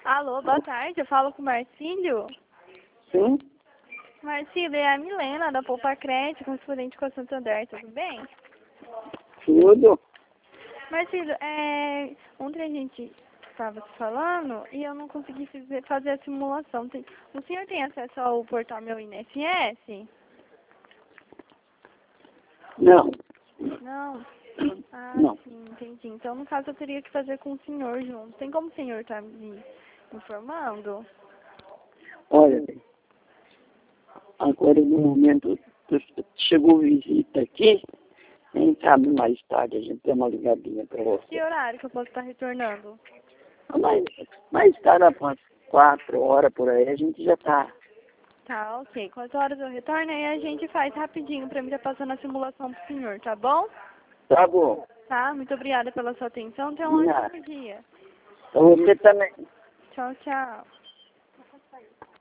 Alô, boa tarde, eu falo com o Marcílio. Sim, Marcílio, é a Milena da Poupa Crédito, correspondente com a Santander, tudo bem? tudo. Marcílio, ontem a gente estava se falando e eu não consegui fazer a simulação. O senhor tem acesso ao portal Meu INSS? Não, Não? Ah, não. sim, entendi. Então, no caso, eu teria que fazer com o senhor junto. Tem como o senhor estar me informando? Olha, agora no momento chegou visita aqui, quem sabe mais tarde a gente tem uma ligadinha para Que você. horário que eu posso estar retornando? Mas mais tarde, após 4 horas por aí, a gente já está. Tá, ok. Quantas horas eu retorno? Aí a gente faz rapidinho pra mim estar passando a simulação pro senhor, tá bom? Tá bom. Tá? Muito obrigada pela sua atenção. Tenha um ótimo dia. Você também. Tchau, tchau.